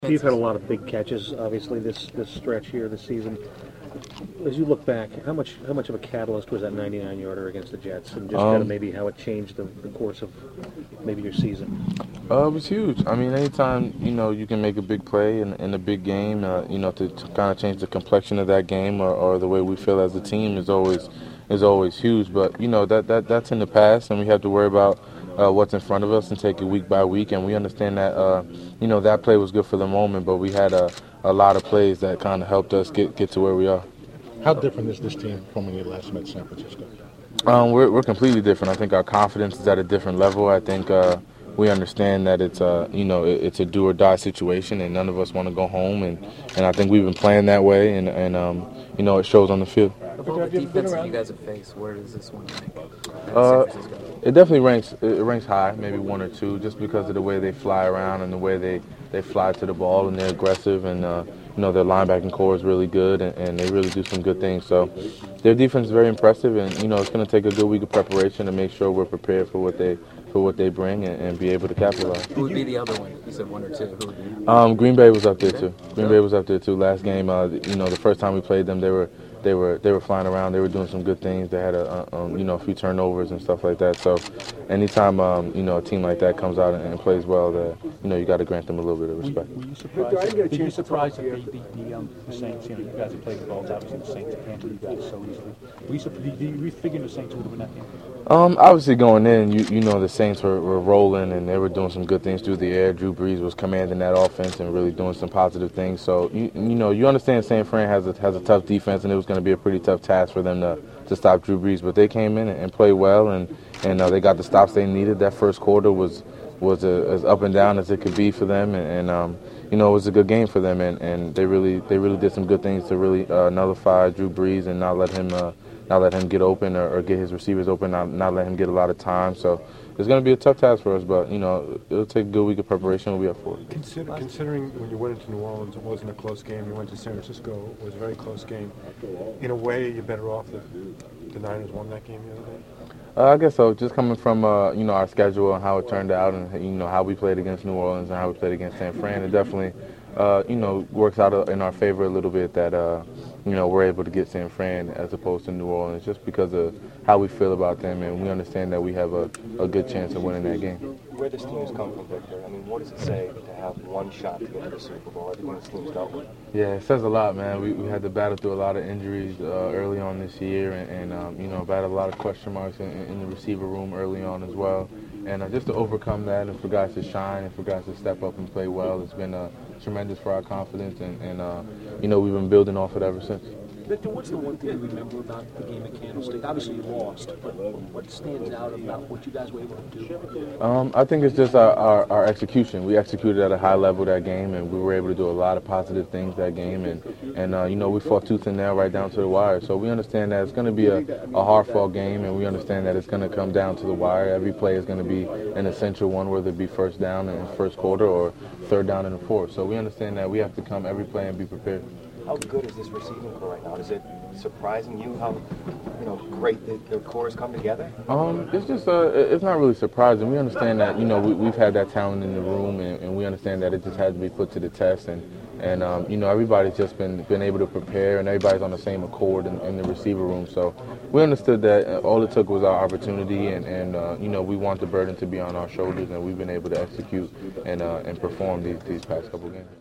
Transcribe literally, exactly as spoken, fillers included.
You've had a lot of big catches, obviously, this this stretch here this season. As you look back, how much how much of a catalyst was that ninety-nine yarder against the Jets, and just um, kind of maybe how it changed the, the course of maybe your season? Uh, it was huge. I mean, anytime you know you can make a big play in, in a big game, uh, you know, to, to kind of change the complexion of that game or, or the way we feel as a team is always is always huge. But you know that that that's in the past, and we have to worry about uh, what's in front of us and take it week by week. And we understand that uh, you know that play was good for the moment, but we had a, a lot of plays that kind of helped us get get to where we are. How different is this team from when you last met San Francisco? Um, we're we're completely different. I think our confidence is at a different level. I think uh, we understand that it's a you know it's a do or die situation, and none of us want to go home. And, and I think we've been playing that way, and and um, you know it shows on the field. Of all the defenses you guys have faced, where does this one rank? Uh, it definitely ranks it ranks high, maybe one or two, just because of the way they fly around and the way they, they fly to the ball, and they're aggressive, and uh, you know their linebacking core is really good, and, and they really do some good things. So their defense is very impressive, and you know it's going to take a good week of preparation to make sure we're prepared for what they for what they bring and, and be able to capitalize. Who would be the other one? You said one or two. Who would be? Um, Green Bay was up there too. Green Bay was up there too. Last game, uh, you know, the first time we played them, they were. They were they were flying around. They were doing some good things. They had a, a um, you know a few turnovers and stuff like that. So, anytime um, you know a team like that comes out and, and plays well, that you know you got to grant them a little bit of respect. Were you surprised? Were you surprised that they beat the, um, the Saints? You know, you guys have played the Balls. Obviously, the Saints handle you guys so easily. Were you, surprised, did you figure the Saints would have won that game? Um, obviously, going in, you you know the Saints were, were rolling and they were doing some good things through the air. Drew Brees was commanding that offense and really doing some positive things. So you you know you understand San Fran has a has a tough defense, and it was going to be a pretty tough task for them to, to stop Drew Brees. But they came in and, and played well, and and uh, they got the stops they needed. That first quarter was was a, as up and down as it could be for them, and, and um, you know it was a good game for them, and, and they really they really did some good things to really uh, nullify Drew Brees and not let him. Uh, Not let him get open or, or get his receivers open. Not, not let him get a lot of time. So it's going to be a tough task for us, but you know it'll take a good week of preparation. We'll be up for it. Consider, considering when you went into New Orleans, it wasn't a close game. You went to San Francisco, it was a very close game. In a way, you're better off that the Niners won that game the other day. Uh, I guess so. Just coming from uh, you know our schedule and how it turned out, and you know how we played against New Orleans and how we played against San Fran, it definitely uh, you know works out in our favor a little bit that. Uh, You know, we're able to get San Fran as opposed to New Orleans just because of how we feel about them, and we understand that we have a, a good chance of winning that game. Where this team has come from, Victor, I mean, what does it say to have one shot to get to the Super Bowl, everything this team's dealt with? Yeah, it says a lot, man. We, we had to battle through a lot of injuries uh, early on this year, and, and um, you know, battled a lot of question marks in, in the receiver room early on as well. And uh, just to overcome that and for guys to shine and for guys to step up and play well, it's been uh, tremendous for our confidence, and, and uh, you know, we've been building off it ever since. Victor, what's the one thing you remember about the game at Candlestick? Obviously you lost, but what stands out about what you guys were able to do? Um, I think it's just our, our, our execution. We executed at a high level that game, and we were able to do a lot of positive things that game. And, and uh, you know, we fought tooth and nail right down to the wire. So we understand that it's going to be a, a hard-fought game, and we understand that it's going to come down to the wire. Every play is going to be an essential one, whether it be first down in the first quarter or third down in the fourth. So we understand that we have to come every play and be prepared. How good is this receiving core right now? Is it surprising you how you know great the, the core has come together? Um, it's just uh, it's not really surprising. We understand that you know we, we've had that talent in the room, and, and we understand that it just had to be put to the test. And and um, you know everybody's just been been able to prepare, and everybody's on the same accord in, in the receiver room. So we understood that all it took was our opportunity, and and uh, you know we want the burden to be on our shoulders, and we've been able to execute and uh, and perform these these past couple games.